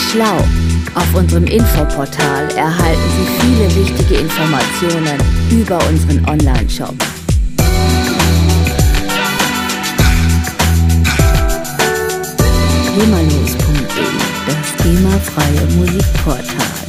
schlau. Auf unserem Infoportal erhalten Sie viele wichtige Informationen über unseren Online-Shop. GEMAlos.de, das GEMA-freie Musikportal.